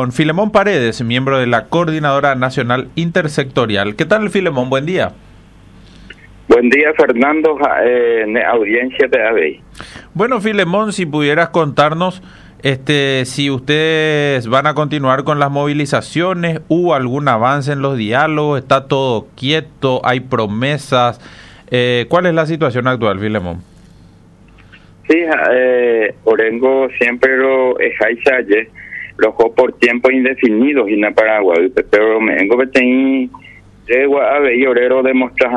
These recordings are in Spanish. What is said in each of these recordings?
con Filemón Paredes, miembro de la Coordinadora Nacional Intersectorial. ¿Qué tal, Filemón? Buen día. Buen día, Fernando, audiencia de ABI. Bueno, Filemón, si pudieras contarnos si ustedes van a continuar con las movilizaciones, ¿hubo algún avance en los diálogos? ¿Está todo quieto? ¿Hay promesas? ¿Cuál es la situación actual, Filemón? Sí, Orengo siempre lo ejaisaye, lo dejó por tiempo indefinido en Paraguay, pero me vengo a tener ABI orero demostrar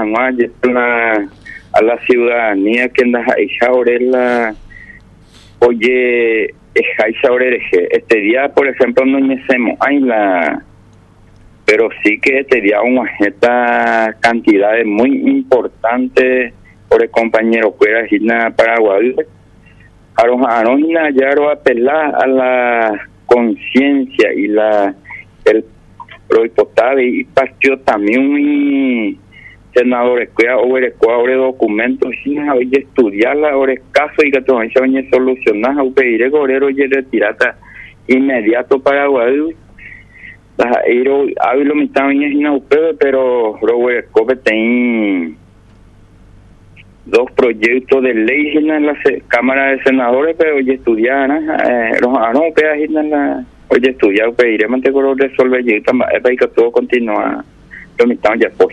a la ciudadanía que en la jaisa orela oye ejaisa orereje. Este día, por ejemplo, no necesitamos pero sí que este día esta cantidades muy importantes por el compañero fuera de Paraguay. Yaro apelar a la conciencia y el prohipotable y partió también mi senadores que ahora documentos y estudiar la caso y que todo eso vayan solucionar o pedir el gorero y retirata inmediato Paraguay. Hablo mi también pero Robert Cope tiene dos proyectos de ley en la Cámara de Senadores, pero hoy estudiar oye estudiar pediremos que resolver y para que todo continúa lo mitad ya pues.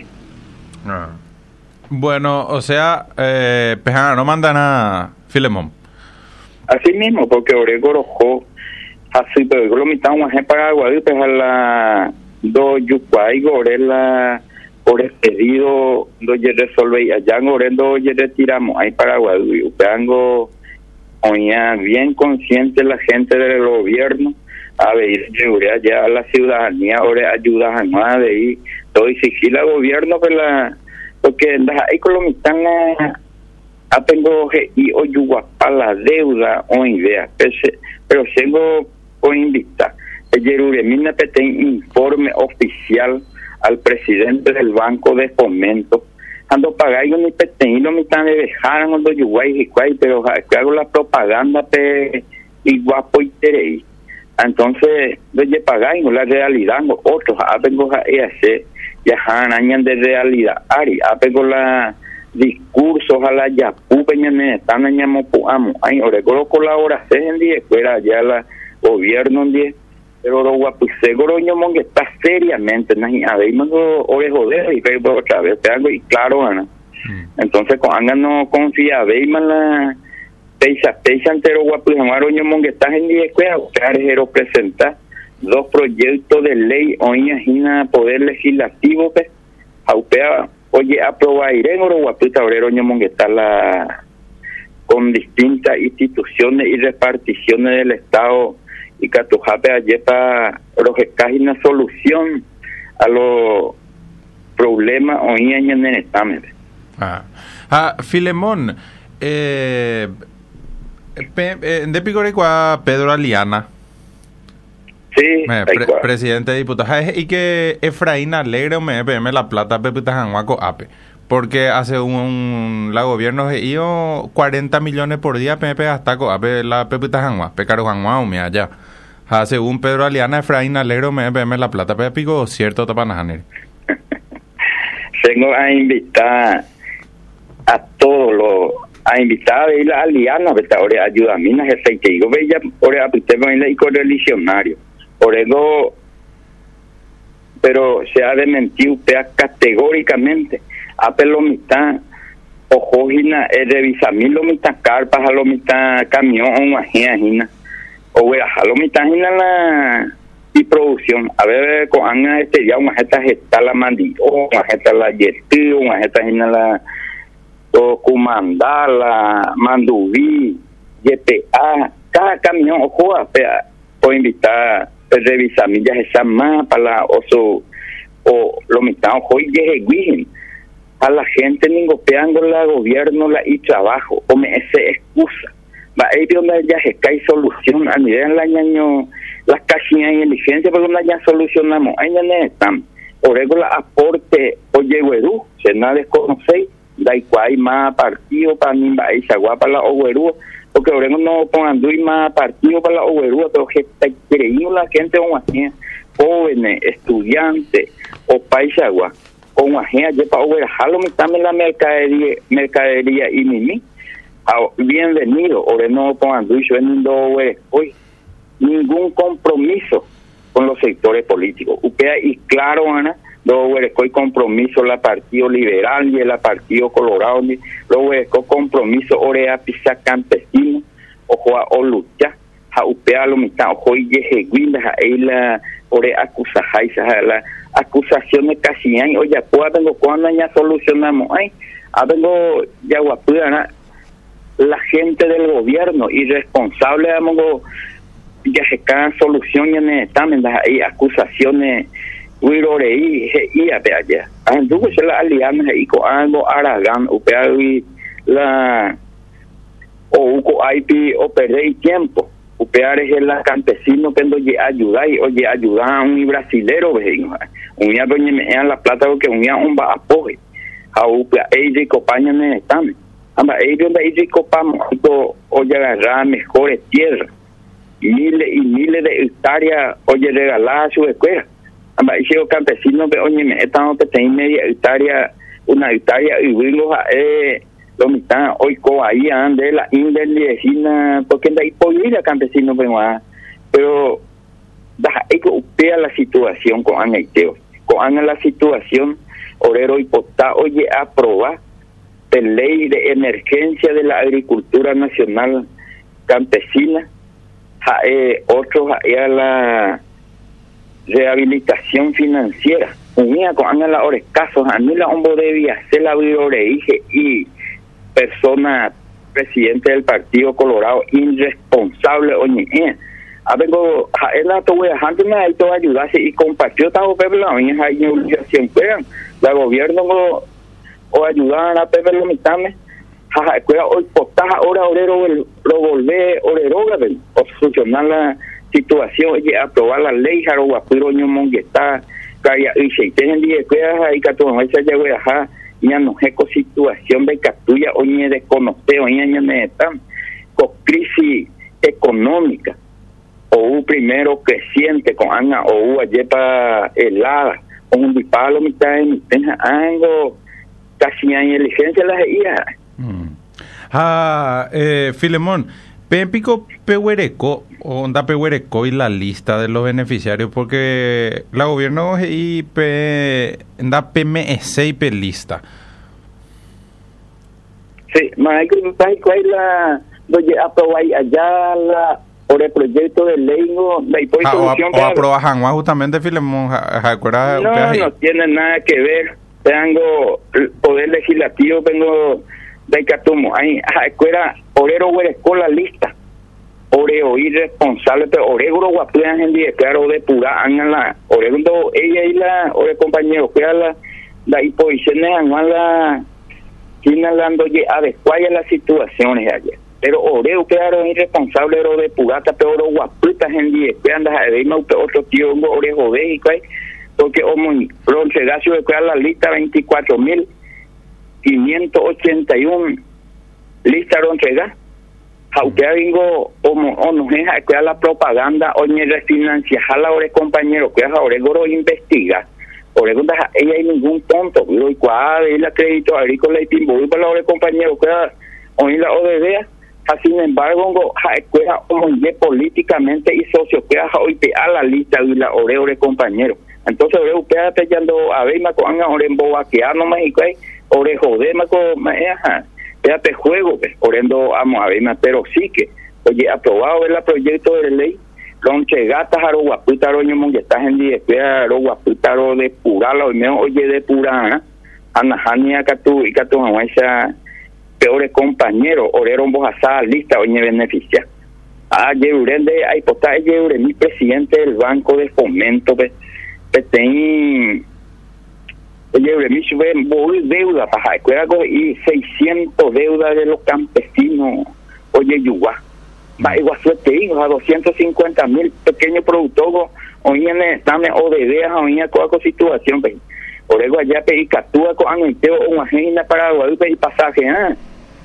Bueno, o sea, Pejana no manda nada, Filemón. Así mismo, porque Orego rojó así, pero lo mitad un agente Paraguay, pues a la do yucuay gorela por el pedido doye resolver allá en Orendo oye retiramos ahí Paraguay, peango oía bien consciente la gente del gobierno a ver ya a la ciudadanía ahora ayuda a más de ahí todo exigir al gobierno porque ahí con lo mitad tengo y oyuguapa la deuda o idea pero tengo o invita Yeruremina pete informe oficial al presidente del Banco de Fomento ando pagando ni pete y lo mitad de dejaron cuando yuguay pero hago la propaganda y guapo y terei entonces de pagar y no la realidad otros tengo hacer ya añan de realidad ari tengo la discursos a la yapu peñane están añamos amo ay ore colaboración en 10 fuera ya la gobierno en 10 pero lo guapo seguro ñomón que está seriamente a ver mando ore joder y pero otra vez te hago y claro Ana entonces con anga no confía ve la Peisa entero guapo llamar ñomón que está en 10 escuela quiero presentar dos proyectos de ley hoy imagina poder legislativo pues aupea oye aprobar en oro guapita obrero ñomón que está con distintas instituciones y reparticiones del Estado y Catujape ayer para una solución a los problemas hoy en el examen. Filemón, de Picorecua Pedro Aliana. Sí, presidente de diputados. Y que Efraín Alegre me PM La Plata Pepita Janguaco Ape. Porque hace la gobierno ido 40 millones por día PP gastaco Ape la Pepita Janguá, Pecaro Janguá me allá. Según Pedro Aliana, Efraín Alegre me PM La Plata Pepico cierto tapanajaner. Tengo a invitar a todos a invitar a ir a Aliana, ahora ayuda a mí, no es que digo, veía, ahora apitemos en el religionario. Por eso, pero se ha desmentido usted categóricamente. A lo mitad, ojojina, revisamilo mitad carpas, a lo mitad camión, o ajena, o a lo mitad la y producción. A ver, con Ana ya una jeta gesta la mandi, o una jeta la yeti, una jeta la o comandar la mandubí, YPA, cada camión, ojo, por invitar revisar millas esa más para la oso o lo mitad ojo y lleguín a la gente ningopeando la gobierno la y trabajo o me ese excusa va ahí donde ya se cae solución a nivel del año las cajinas y diligencia porque no ya solucionamos ahí ya están por eso la aporte oye güerú se nada desconocéis da igual más partido para mí va ahí se aguapa la oguerú porque ahora no pongan más partido para la oberúa, pero que está creyendo la gente con así, jóvenes, estudiantes, o paisagua, con así, allá para oberajalo, me también la mercadería y mimi. Bienvenido, ahora no pongan hoy ningún compromiso con los sectores políticos. Y claro, Ana, luego hay compromiso la Partido Liberal y el Partido Colorado, luego hay compromiso orea pisa campesino, ojo a lucha, a upea lo mitad, ojo y yejeguinda, ahí la orea acusajáis, la acusación de casi años, oye, pues vengo cuando ya solucionamos, vengo ya guapuda, la gente del gobierno irresponsable, ya se caen soluciones también hay acusaciones wirorei y allá anduvo se la alianza y con algo aragan upeawi la o uco IP o perder tiempo upear es la campesino que no ayudar y oye ayudar a un brasilero un ya doña me en la plata porque un ya un va apoyo a upea y compañía también amba ellos de ahí copamos oye agarrar mejores tierras miles y miles de hectáreas, oye, regaladas a su escuela. Ese campesino que, oye, estamos que media hectárea, una hectárea, y vengo a, lo mitad, hoy, ahí, ande, la indemnizina, porque de ahí podría campesino, pero, hay que upea la situación con Anaiteo, con la situación, orero y potá, oye, aprobar la ley de emergencia de la agricultura nacional campesina, otros a la rehabilitación financiera unía con la hora casos a mí la hombre debía hacer la dije y persona presidente del Partido Colorado irresponsable oye vengo el dato voy a antes me todo ayudarse y compartió todo Pepe la obligación la gobierno o ayudar a Pepe lo mitame hoy postaja ahora orero lo volver orero o solucionar la situación y aprobar la ley jaro guapiro ño está calla y se tienen día ahí que todo esa ya voy a ya no es situación de catuya oye de conocer oye me están con crisis económica o primero creciente con ana o ayepa helada con un disparo mitad en algo casi hay licencia las IA. Filemón, Pempico Pehuereco, onda Pehuereco y la lista de los beneficiarios, porque la gobierno y da PMS y lista. Sí, ¿cuál es la donde aprobar allá la por el proyecto de ley no o aprobajan justamente Filemón, no tiene nada que ver. Tengo poder legislativo, tengo de Catumo, ahí escuela orero la lista oreo irresponsable pero orego guapuan en día claro de pura la orego ella y la ore compañero que la imposición la finalando adecuada las situaciones ayer pero oreo claro irresponsable oro de purata pero oro guaputas en día que anda a ver otro tío orejo de y porque pronto gasto de crear la lista 24.581 lista de entrega aunque vengo como no es crear la propaganda o ni refinanciar la hora compañero que ahora goro investiga por ella hay ningún punto y cuál el crédito agrícola y timbo y para la hora compañero que hoy la ODD sin embargo escuela como políticamente y socio que hoy a la lista y la ore compañero entonces usted está yendo a ver con en bobaquear no México ore joder espérate juego orendo vamos a ver pero sí que oye aprobado el proyecto de ley lonche gatas aro guaputa roño monge está en día aro guaputa ro de pura lo menos oye de pura anahania catu y catu esa peores compañeros orero bojasa lista oye beneficia Yeurende hay postal Yeure mi presidente del Banco de Fomento tem oye mi sube deuda para escuela y 600 deudas de los campesinos oye yuga va igual suerte hijos a 250,000 pequeños productores oye dame ODD oye con situación por eso allá y catúa con anteo una agenda para Guadalupe y pasaje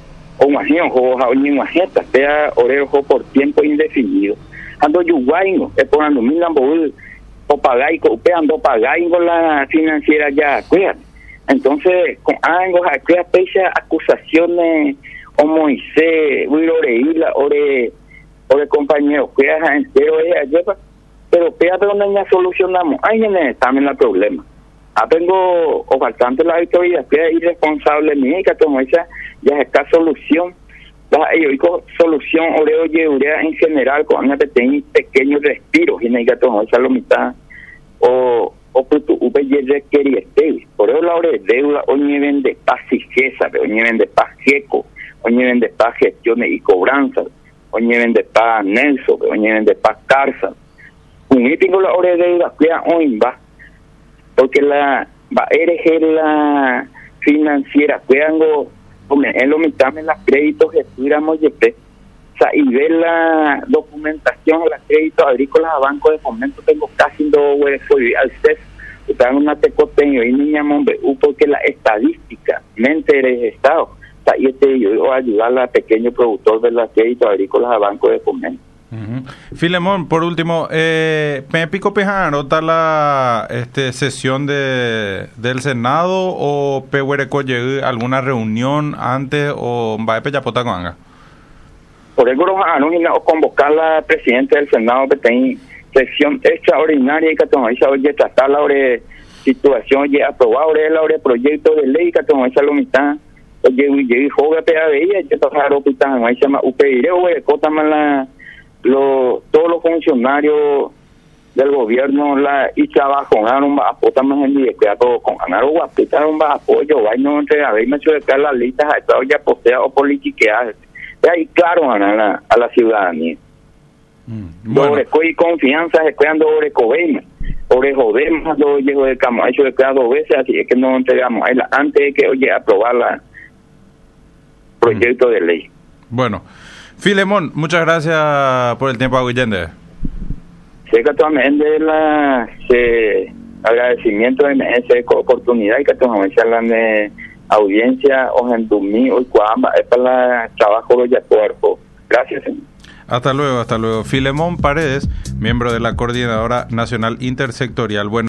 o imagino o ni majeta sea orejo por tiempo indefinido ando yuguaingo es por ando milambo o pagaico ando pagaigo la financiera ya cuida entonces con algo aquí pecha acusaciones o Moisés Uiroreila ore compañero cuida entero ella lleva pero pero no ya solucionamos ahí también el problema tengo o bastante la autoridad que es irresponsable mía que como esa ya está solución solución oreo y en general con una pequeños respiros y negato esa lo mitad o tu UPY quería por eso la hora de deuda o nivel de paz y gesa o nivel de paz geco o nivel de paz gestiones y cobranzas o nivel de paz Nelson o nivel de paz cárcel un tengo la hora de deuda que hoy va porque la la financiera cuidango en lo mitad en las créditos que estuviéramos y ver la documentación de los créditos agrícolas a banco de fomento tengo casi dos al CES están una tecoteño y niña mombre porque la estadística mente del estado y yo ayudar a pequeño productor de los créditos agrícolas a banco de fomento. Filemón, por último, ¿me pico pejanota la sesión del Senado o pehuereco llegue alguna reunión antes o va a peyapota coanga? Por eso no convocar a la presidenta del Senado que tiene sesión extraordinaria y que toma esa oye tratar la situación ya aprobado la proyecto de ley que toma esa lo mitad oye joga PADI ya tocar hospital ahí se llama UPIRE o cota todos los funcionarios del gobierno y trabajaron a apotar más en mi todo con ganar o aplicaron más apoyo va no entre a ver me suele caer las listas a todo ya postea o politiquear ahí claro a la ciudadanía sobre y confianza se quedan sobre cobeña sobre joder más dos llego de cama eso de cada 2 veces así es que no entregamos antes de que oye aprobar la proyecto de ley. Bueno, Filemón, muchas gracias por el tiempo, Aguillende. Sí, que también de agradecimiento de esa oportunidad y que tomamos la audiencia o en Dumí o Cuamba es para el trabajo de cuerpo. Gracias, señor. Hasta luego. Filemón Paredes, miembro de la Coordinadora Nacional Intersectorial. Bueno.